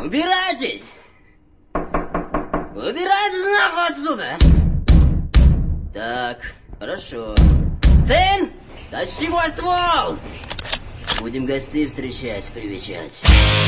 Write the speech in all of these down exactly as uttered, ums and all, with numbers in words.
Убирайтесь! Убирайтесь нахуй отсюда! Так, хорошо. Сын, тащи мой ствол! Будем гостей встречать, привечать.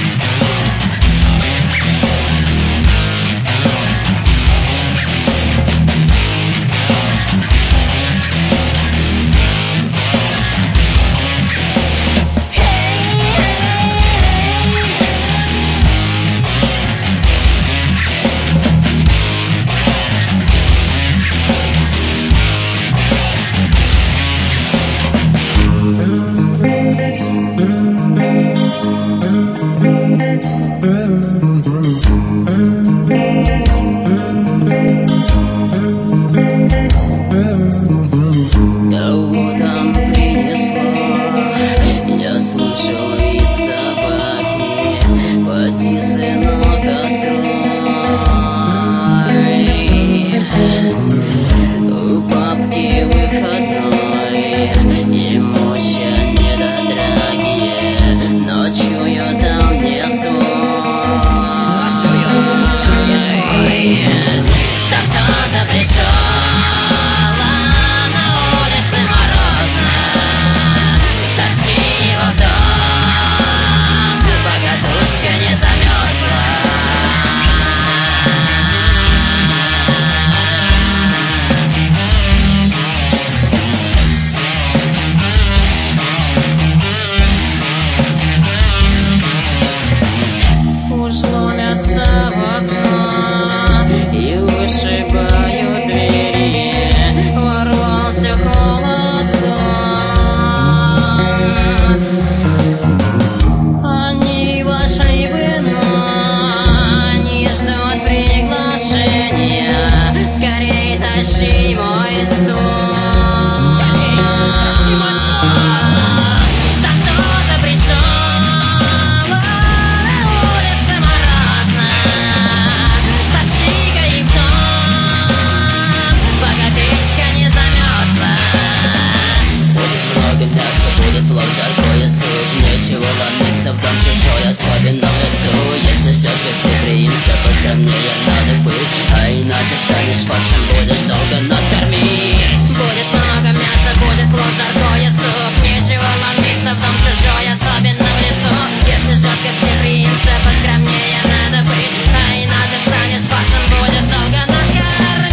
Особенно в лесу. Если ждешь гостеприимства, поскромнее надо быть, а иначе станешь фаршем, будешь долго нас кормить. Будет много мяса, будет плов, жаркое, суп. Нечего ломиться в дом чужой, особенно в лесу. Если ждешь гостеприимства, поскромнее надо быть, а иначе станешь фаршем, будешь долго нас кормить.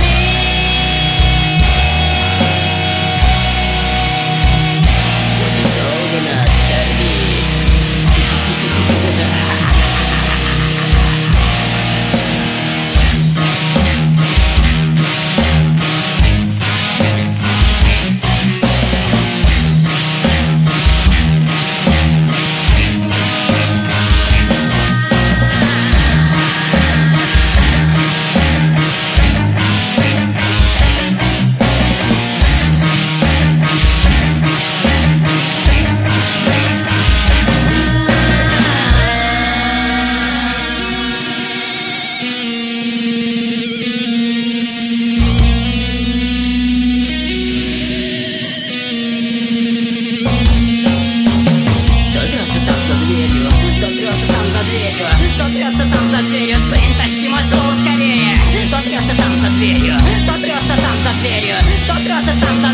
Будешь долго нас кормить. Кто трется там за дверью? Сын, тащи мой ствол скорее. Кто трется там за дверью? Кто трется там за дверью? Кто трется там за